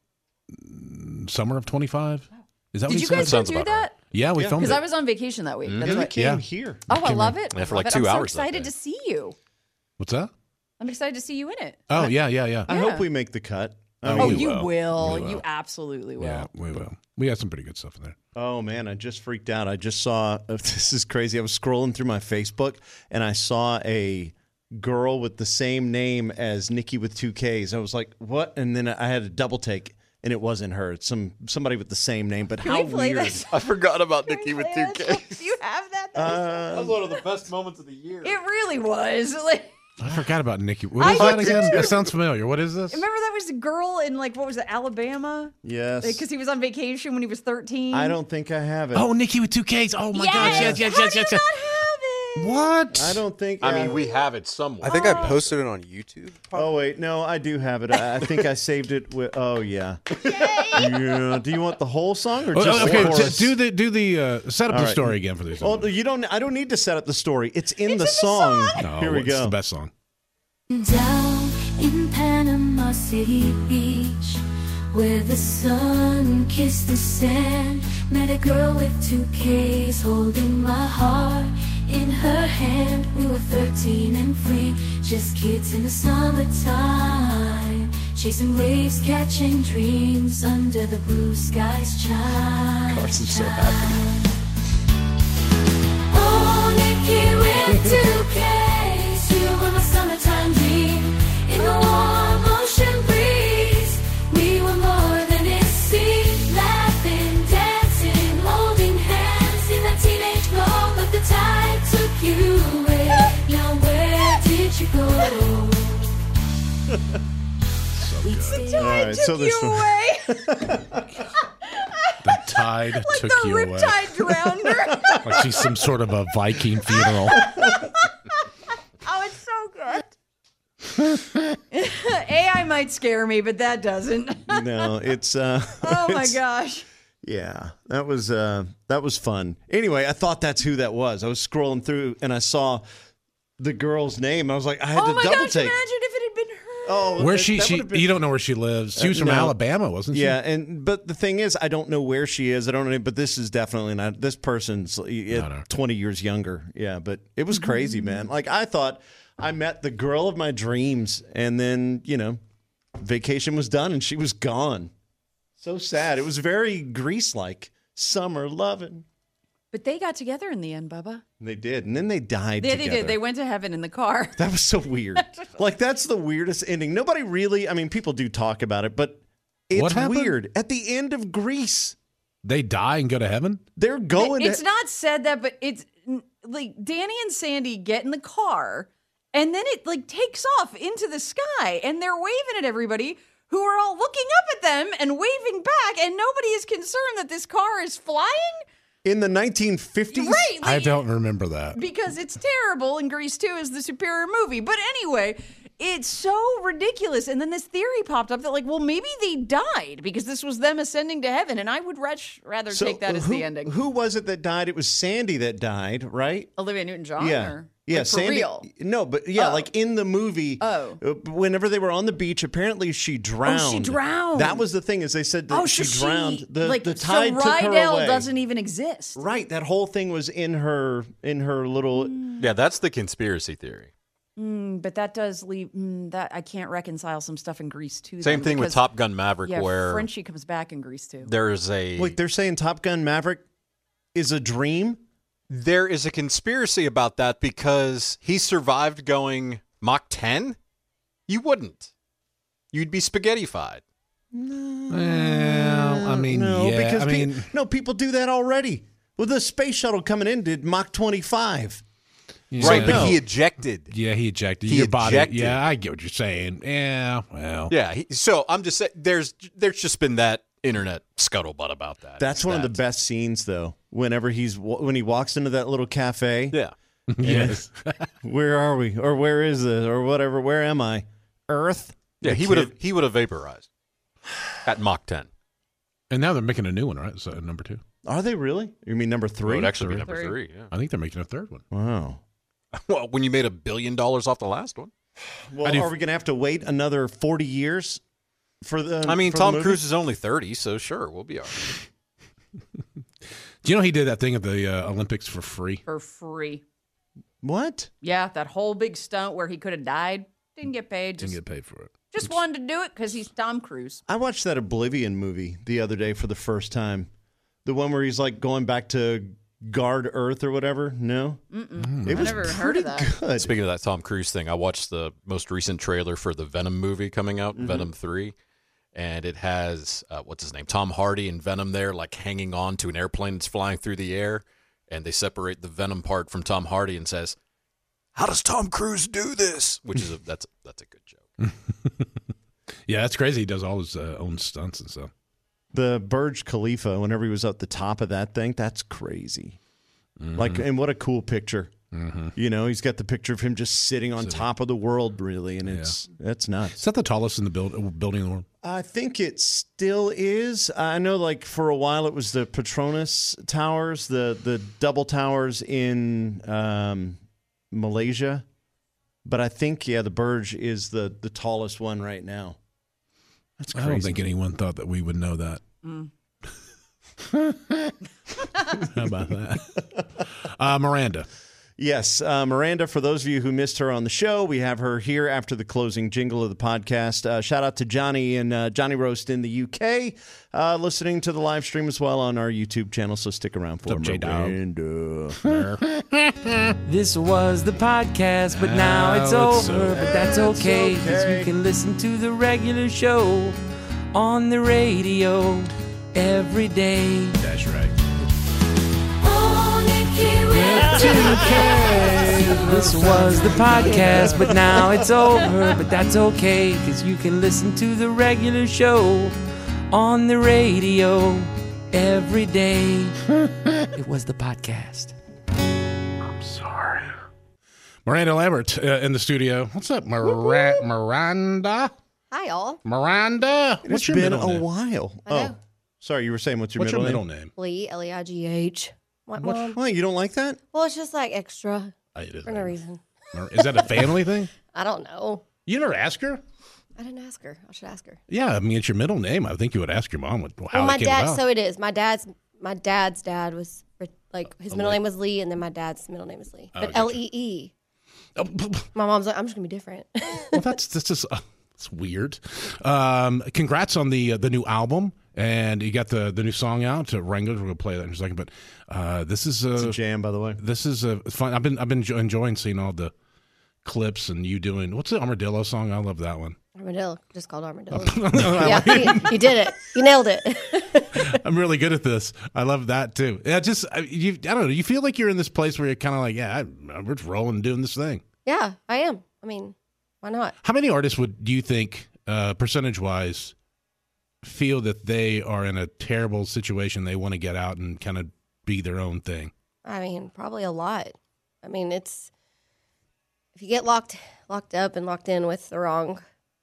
summer of twenty-five. Is that Did what you said? guys Sounds do about that? Right. Yeah, we Yeah. filmed it. Because I was on vacation that week. Mm-hmm. That's Yeah, we what. came Yeah. here. Oh, I love it. Yeah, for I like love it. two I'm hours so that excited day. to see you. What's that? I'm excited to see you in it. Oh, yeah, yeah, yeah. I Yeah. hope we make the cut. I Oh, mean, Oh, we you will. will. We will. You absolutely will. Yeah, we will. We had some pretty good stuff in there. Oh, man, I just freaked out. I just saw, this is crazy. I was scrolling through my Facebook, and I saw a girl with the same name as Nikki with two Ks. I was like, what? And then I had a double take, and it wasn't her. It's some somebody with the same name, but Can how we play weird. this? I forgot about Can Nikki we with play two that? Ks. Do you have that? That Uh, That was one of the best moments of the year. It really was. Like, I forgot about Nikki. What I is that did again? too. That sounds familiar. What is this? remember that was a girl in like what was it, Alabama? Yes. Because he was on vacation when he was thirteen. I don't think I have it. Oh, Nikki with two Ks. Oh, my yes! gosh. Yes, yes, How yes, do yes, you yes. not have it? What? I don't think. I uh, mean, we have it somewhere. I think I posted it on YouTube. Oh wait, no, I do have it. I, I think I saved it with. Oh yeah. Yeah. Do you want the whole song or Oh, just okay, the t- chorus? do the do the uh, set up All the right. story again for these. Oh, you don't. I don't need to set up the story. It's in It's the in the song. song. No, Here we it's go. the best song. Down in Panama City Beach, where the sun kissed the sand, met a girl with two Ks holding my heart in her hand. We were thirteen and free, just kids in the summertime, chasing waves, catching dreams under the blue sky's chime. Carson's so happy. Oh, Nikki with two Ks, you were my summertime dream. In the warm ocean breeze, we were more than it seemed. Laughing, dancing, holding hands in that teenage glow. But the tide took you away. Now where did you go? We stayed All right, Took so you there's some- away. The tide like took the you away. Riptide drowned her. Like she's some sort of a Viking funeral. Oh, it's so good. A I might scare me, but that doesn't. No, it's. Uh, Oh my it's- gosh. Yeah, that was uh, that was fun. Anyway, I thought that's who that was. I was scrolling through and I saw the girl's name. I was like, I had Oh to my double gosh, take. imagine if it had been her. Oh, Where that- she? that She? would've been- You don't know where she lives. She was Uh, from no. Alabama, wasn't she? Yeah, and but the thing is, I don't know where she is. I don't know, but this is definitely not. This person's uh, no. twenty years younger. Yeah, but it was crazy, man. Like I thought, I met the girl of my dreams, and then you know, vacation was done, and she was gone. So sad. It was very Grease-like. Summer loving. But they got together in the end, Bubba. They did, and then they died. They, they together. did. They went to heaven in the car. That was so weird. Like that's the weirdest ending. Nobody really. I mean, people do talk about it, but it's What happened? weird. At the end of Grease, They die and go to heaven. they're going. It's to, not said that, but it's like Danny and Sandy get in the car, and then it like takes off into the sky, and they're waving at everybody who are all looking up at them and waving back, and nobody is concerned that this car is flying. in the nineteen fifties. Right. I like- don't remember that. because it's terrible and Grease two is the superior movie. But anyway, it's so ridiculous. And then this theory popped up that like, well, maybe they died because this was them ascending to heaven. And I would rather, rather So take that as who, the ending. Who was it that died? It was Sandy that died, right? Olivia Newton-John? Yeah. Or, Yeah, like, for Sandy. real? No, but yeah, Oh. like in the movie. Oh. uh, Whenever they were on the beach, apparently she drowned. drowned. That was the thing, is they said that Oh, she so drowned. The like, the tide so took her Rydell away. doesn't even exist. Right, that whole thing was in her in her little. Yeah, that's the conspiracy theory. Mm, but that does leave mm, that I can't reconcile some stuff in Grease too. Same then, thing with because, Top Gun Maverick, yeah, where Frenchie comes back in Grease too. there's a Wait, they're saying Top Gun Maverick is a dream. there is a conspiracy about that because he survived going Mach ten. You wouldn't. You'd be spaghettified. Well, I mean, no, yeah. because I pe- mean, no, people do that already. Well, the space shuttle coming in did Mach twenty-five. yeah. Right, but no. he ejected. Yeah, he ejected. He Your body. ejected. Yeah, I get what you're saying. Yeah, well. Yeah, he, so I'm just saying there's there's just been that internet scuttlebutt about that. That's It's one of the that- best scenes, though. Whenever he's when he walks into that little cafe. Yeah. Yes. Where are we? Or where is this? Or whatever. Where am I? Earth. Yeah, The he would have kid- he would have vaporized at Mach ten. And now they're making a new one, right? So number two. Are they really? You mean number It three? would actually be number Three. three. Yeah. I think they're making a third one. Wow. Well, when you made a billion dollars off the last one. Well, I do- are we going to have to wait another forty years for the? I mean, for the Tom movie? Cruise is only thirty, so sure, we'll be all right. Do you know he did that thing at the uh, Olympics for free? For free. What? Yeah, that whole big stunt where he could have died. Didn't get paid. Didn't Just, get paid for it. just wanted to do it because he's Tom Cruise. I watched that Oblivion movie the other day for the first time. The one where he's like going back to guard Earth or whatever. No, Mm-mm. it I was never heard pretty of that. good. Speaking of that Tom Cruise thing, I watched the most recent trailer for the Venom movie coming out, Venom three, and it has uh, what's his name, Tom Hardy and Venom there, like hanging on to an airplane that's flying through the air, and they separate the Venom part from Tom Hardy and says, "How does Tom Cruise do this?" Which is a, that's that's a good joke. Yeah, that's crazy. He does all his uh, own stunts and stuff. The Burj Khalifa, whenever he was at the top of that thing, that's crazy. Like, and what a cool picture. Mm-hmm. You know, he's got the picture of him just sitting on top of the world, really, and it's that's Is nuts. that the tallest in the build, building in the world? I think it still is. I know, like for a while, it was the Petronas Towers, the the double towers in um, Malaysia, but I think yeah, the Burj is the the tallest one right now. That's I crazy. don't think anyone thought that we would know that. Mm. How about that? Uh, Miranda. Yes, uh, Miranda, for those of you who missed her on the show, we have her here after the closing jingle of the podcast. Uh, shout out to Johnny and uh, Johnny Roast in the U K, uh, listening to the live stream as well on our YouTube channel, so stick around for What's up, J-Dog? Miranda. This was the podcast, but now it's Now it's over. over. But that's It's okay, because okay. you can listen to the regular show on the radio every day. That's right. This was the podcast, but now it's over. But that's okay, because you can listen to the regular show on the radio every day. It was the podcast. Miranda Lambert uh, in the studio. What's up, Mira- Miranda? Hi, all. Miranda? It's What's your been middle a name? while. I Oh, know. sorry, you were saying what's your What's middle your middle name? name? Lee, L E I G H. What, What- Mom? Why, you don't like that? Well, it's just like extra Oh, it is for no reason. Is that a family thing? I don't know. You never ask her? I didn't ask her. I should ask her. Yeah, I mean, it's your middle name. I think you would ask your mom what, how well, my it came dad. about. So it is. My dad's my dad's dad was like his middle name was Lee, and then my dad's middle name is Lee. Oh, But gotcha. L E E. My mom's like, I'm just gonna be different. Well, that's that's just uh, it's weird. Um, congrats on the uh, the new album, and you got the the new song out. Uh, Wranglers, we're gonna play that in a second. But uh, this is uh, It's a jam, by the way. This is uh, fun. I've been I've been enjo- enjoying seeing all the clips and you doing what's the Armadillo song? I love that one. Armadillo, just called Armadillo. Yeah, you, you did it. You nailed it. I'm really good at this. I love that too. Yeah, just I, you, I don't know. You feel like you're in this place where you're kind of like, yeah, I, we're just rolling and doing this thing. Yeah, I am. I mean, why not? How many artists would do you think, uh, percentage wise, feel that they are in a terrible situation? They want to get out and kind of be their own thing. I mean, probably a lot. I mean, it's if you get locked locked up and locked in with the wrong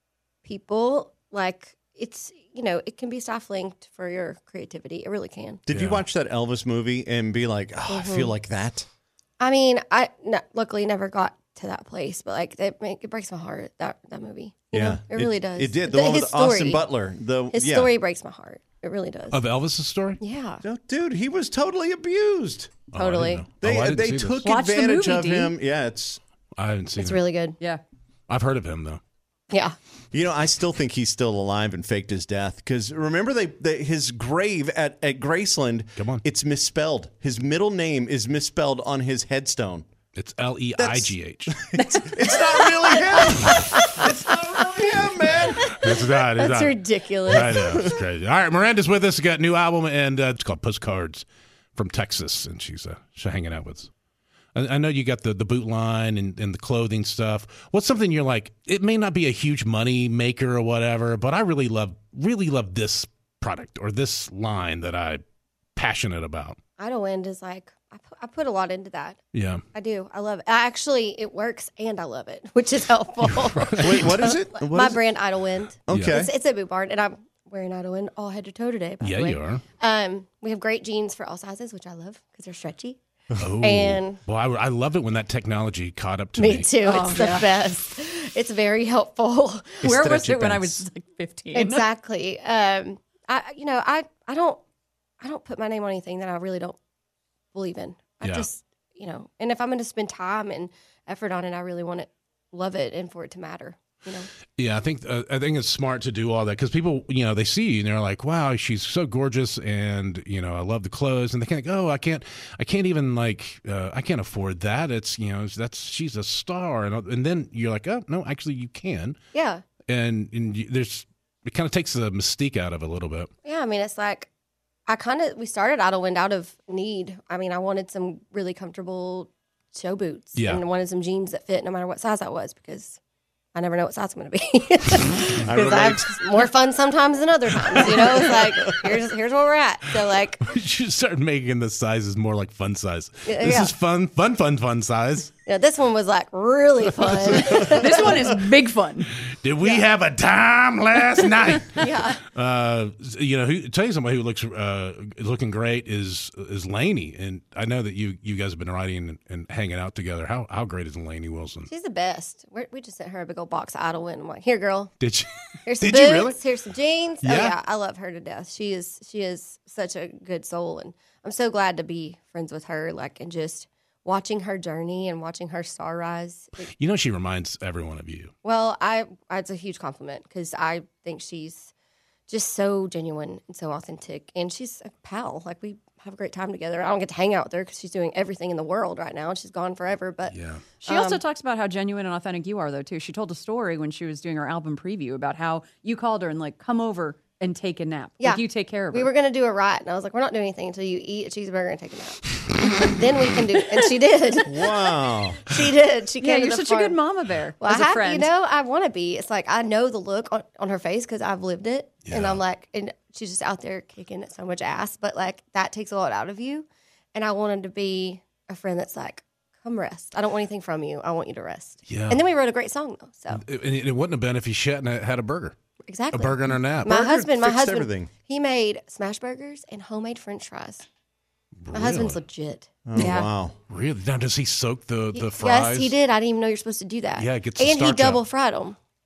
people, like it's you know, it can be stifling for your creativity. It really can. Did you watch that Elvis movie and be like, oh, I feel like that? I mean, I no, luckily never got to that place, but like it, it breaks my heart that that movie. You Yeah, know, it really does. It did. The, The- one his with Austin story. Butler. The His yeah. story breaks my heart. It really does. Of Elvis's story? Yeah, No, dude, he was totally abused. totally. They Oh, I didn't they see this. took Watch the advantage movie, of Dee. him. Yeah, it's I haven't seen It's it. really good. Yeah. I've heard of him though. Yeah. you know I still think he's still alive and faked his death because remember they, they his grave at at Graceland. Come on. It's misspelled. His middle name is misspelled on his headstone. It's L E I G H. It's not really him. It's not really him, man. It's not. It's That's not. ridiculous. I know. It's crazy. All right, Miranda's with us. Got a new album, and uh, it's called Postcards from Texas, and she's uh, she's hanging out with us. I, I know you got the, the boot line and, and the clothing stuff. What's something you're like, it may not be a huge money maker or whatever, but I really love, really love this product or this line that I'm passionate about. Idlewind is like I put, I put a lot into that. Yeah. I do. I love it. I actually, it works and I love it, which is helpful. Wait, what is it? What My is it? brand, Idlewind. Okay. It's, it's a boot barn, and I'm wearing Idlewind all head to toe today. By Yeah, the way. you are. Um, we have great jeans for all sizes, which I love because they're stretchy. Oh. And well, I, I love it when that technology caught up to me. me too. Oh, it's the yeah. best. It's very helpful. Where was Stretchy it when I pants. was like fifteen? Exactly. Um, I you know I I don't I don't put my name on anything that I really don't believe in. I Yeah. just you know, and if I'm going to spend time and effort on it, I really want to love it and for it to matter. You know. Yeah, I think uh, I think it's smart to do all that because people, you know, they see you and they're like, "Wow, she's so gorgeous," and you know, I love the clothes, and they can't go, "Oh, I can't, I can't even like, uh, I can't afford that." It's you know, that's she's a star, and and then you're like, "Oh no, actually, you can," Yeah. and and you, there's it kind of takes the mystique out of it a little bit. Yeah, I mean, it's like I kind of we started Idlewind out of need. I mean, I wanted some really comfortable show boots, Yeah. and I wanted some jeans that fit no matter what size I was because I never know what size I'm going to be. Because I have more fun sometimes than other times. You know, it's like here's here's where we're at. So like, You should start making the sizes more like fun size. Yeah, This yeah. is fun, fun, fun, fun size. yeah, this one was like really fun. This one is big fun. Did we have a time last night? Yeah. Uh, you know, who, tell you somebody who looks uh, looking great is is Lainey, and I know that you you guys have been writing and, and hanging out together. How how great is Lainey Wilson? She's the best. We're, we just sent her a big old box of Idlewind. I'm like, here, girl. Did you? Here's some Did you boots. really? Here's some jeans. Oh Yeah? yeah, I love her to death. She is she is such a good soul, and I'm so glad to be friends with her. Like, and just watching her journey and watching her star rise. It- You know, she reminds everyone of you. well, I it's a huge compliment because I think she's just so genuine and so authentic, and she's a pal. Like we have a great time together. I don't get to hang out with her because she's doing everything in the world right now, and she's gone forever. But Yeah. She also talks about how genuine and authentic you are, though, too. She told a story when she was doing her album preview about how you called her and, like, come over and take a nap. Yeah. Like, you take care of her. we were going to do a riot, and I was like, we're not doing anything until you eat a cheeseburger and take a nap. Then we can do it. And she did. Wow. She did. She came yeah, to you're the such farm. a good mama bear Well, as I a have, friend. you know, I want to be. It's like I know the look on, on her face because I've lived it, and Yeah. I'm like, and she's just out there kicking it so much ass. But like that takes a lot out of you, and I wanted to be a friend that's like, come rest. I don't want anything from you. I want you to rest. Yeah. And then we wrote a great song though. So It, it wouldn't have been if you shit and had a burger, exactly, a burger and a nap. My Burger husband, my fixed husband, everything. he made smash burgers and homemade French fries. My Really? husband's legit. Oh, yeah. wow. Really? Now, does he soak the, the He- fries? Yes, he did. I didn't even know you're supposed to do that. Yeah, it gets the and he starch double out. fried them. Oh,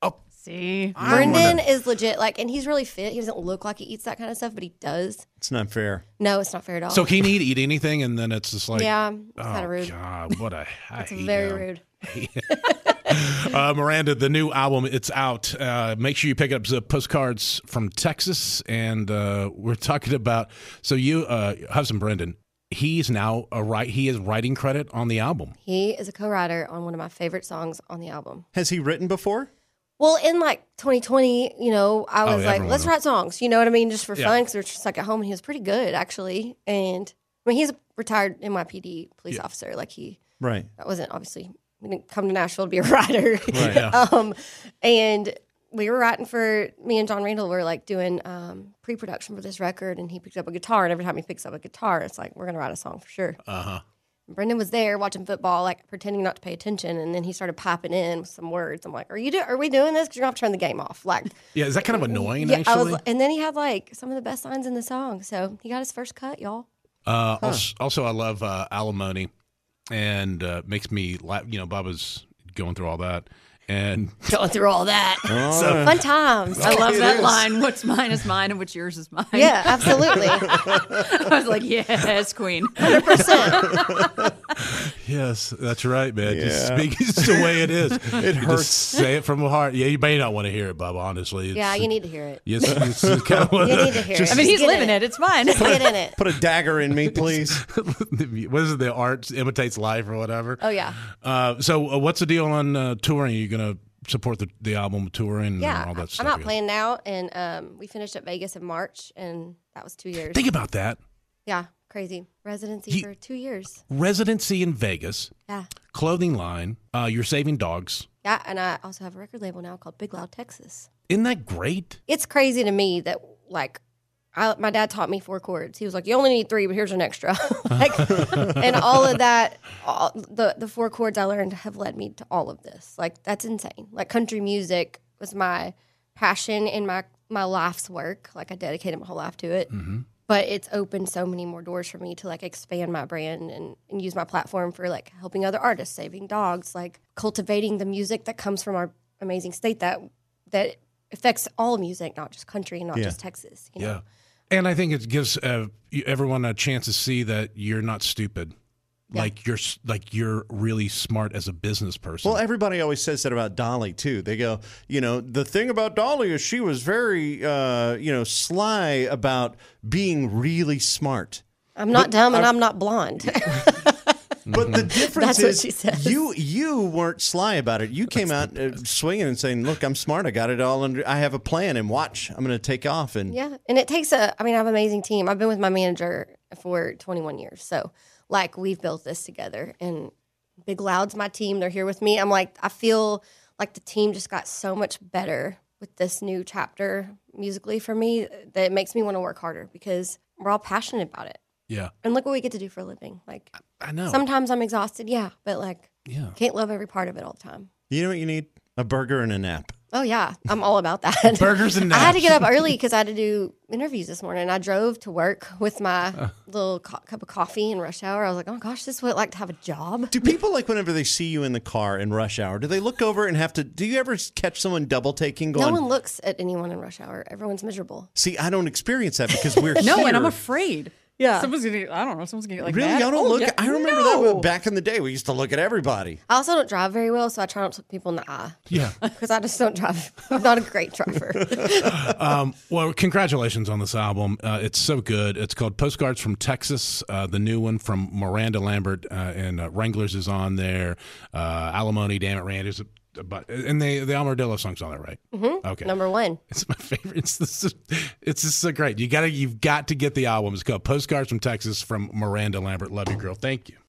See, Brendan is legit, like, and he's really fit. He doesn't look like he eats that kind of stuff, but he does. It's not fair. No, it's not fair at all. So can he eat anything, and then it's just like, yeah, it's oh kind of rude. God, what a I It's hate very him. rude. uh, Miranda, the new album, it's out. Uh, make sure you pick up the Postcards from Texas, and uh, we're talking about. So you, uh, husband Brendan, he's now a write. He has writing credit on the album. He is a co-writer on one of my favorite songs on the album. Has he written before? Well, in like twenty twenty, you know, I Oh, was yeah, like, everyone let's knows. write songs. You know what I mean? Just for Yeah. fun, because we were just like at home, and he was pretty good actually. And I mean, he's a retired N Y P D police Yeah. officer. Like he, Right. that wasn't obviously. We didn't come to Nashville to be a writer. Right. Yeah. um, and we were writing for me and John Randall were like doing um, pre-production for this record, and he picked up a guitar. And every time he picks up a guitar, it's like we're gonna write a song for sure. Uh huh. And Brendan was there watching football, like pretending not to pay attention, and then he started piping in with some words. I'm like, "Are you do- Are we doing this? Because you're gonna have to turn the game off." Like, Yeah, is that kind of annoying? yeah, I actually, was, and then he had like some of the best lines in the song, so he got his first cut, y'all. Uh, also, also, I love uh, alimony, and uh, makes me laugh. You know, Bubba's going through all that, and Going through all that, Oh, fun times. I love It that is. line. What's mine is mine, and what's yours is mine. Yeah, absolutely, I was like, yes, queen. hundred percent. yes, that's right, man. Just Yeah. speak it's the way it is. It You hurts. Just say it from the heart. Yeah, you may not want to hear it, Bubba. Honestly, Yeah, It's- you need to hear it. Yes, it's kind of You need to hear Just- it. I mean, he's Get in living it. It's mine. Just get in it. Put a dagger in me, please. what is it? The art imitates life, or whatever. Oh yeah, Uh, so, uh, what's the deal on uh, touring? Are you going to support the, the album with touring yeah. and all that I'm stuff? not Yeah. playing now, and um, we finished at Vegas in March, and that was two years. Think about that. Yeah, crazy residency He- for two years. Residency in Vegas, Yeah, clothing line. Uh, you're saving dogs. yeah, and I also have a record label now called Big Loud Texas. Isn't that great? It's crazy to me that like. I, my dad taught me four chords. He was like, "You only need three, but here's an extra." like, and all of that, all, the the four chords I learned have led me to all of this. Like that's insane. Like country music was my passion and my my life's work. Like I dedicated my whole life to it. Mm-hmm. But it's opened so many more doors for me to like expand my brand and, and use my platform for like helping other artists, saving dogs, like cultivating the music that comes from our amazing state that that affects all music, not just country and not Yeah. just Texas. You know? Yeah. And I think it gives uh, you- everyone a chance to see that you're not stupid. Yeah. Like you're s- like you're really smart as a business person. Well, everybody always says that about Dolly too. They go, you know, the thing about Dolly is she was very, uh, you know, sly about being really smart. I'm not dumb and I'm not blonde. But the difference That's what is she says. you you weren't sly about it. You came out uh, swinging and saying, "Look, I'm smart. I got it all under. I have a plan, and watch. I'm going to take off." And Yeah, and it takes a. I mean, I have an amazing team. I've been with my manager for twenty-one years, so like we've built this together. And Big Loud's my team. They're here with me. I'm like, I feel like the team just got so much better with this new chapter musically for me that it makes me want to work harder because we're all passionate about it. yeah, And look what we get to do for a living. Like I know. sometimes I'm exhausted, yeah, but like yeah. can't love every part of it all the time. you know what you need? A burger and a nap. Oh yeah, I'm all about that. Burgers and I had to naps. get up early because I had to do interviews this morning. I drove to work with my little co- cup of coffee in rush hour. I was like, oh gosh, this is what it's like to have a job. Do people like whenever they see you in the car in rush hour? Do they look over and have to? Do you ever catch someone double taking? Going, No one looks at anyone in rush hour. Everyone's miserable. see, I don't experience that because we're No, here. and I'm afraid. Yeah. Someone's gonna. I don't know. Someone's gonna get like Really, mad. y'all don't Oh, look. yeah. I remember No. that back in the day. We used to look at everybody. I also don't drive very well, so I try not to look people in the eye Yeah. because I just don't drive. I'm not a great driver. Um, well, congratulations on this album. Uh, it's so good. It's called Postcards from Texas. Uh, the new one from Miranda Lambert uh, and uh, Wranglers is on there. Uh, Alimony, Damn It, Randy's. But and the the Armadillo song's on there, right? Mm-hmm. Okay, Number one. it's my favorite. It's this. It's just so great. You got to. You've got to get the album. It's called Postcards from Texas from Miranda Lambert. Love you, girl. Thank you.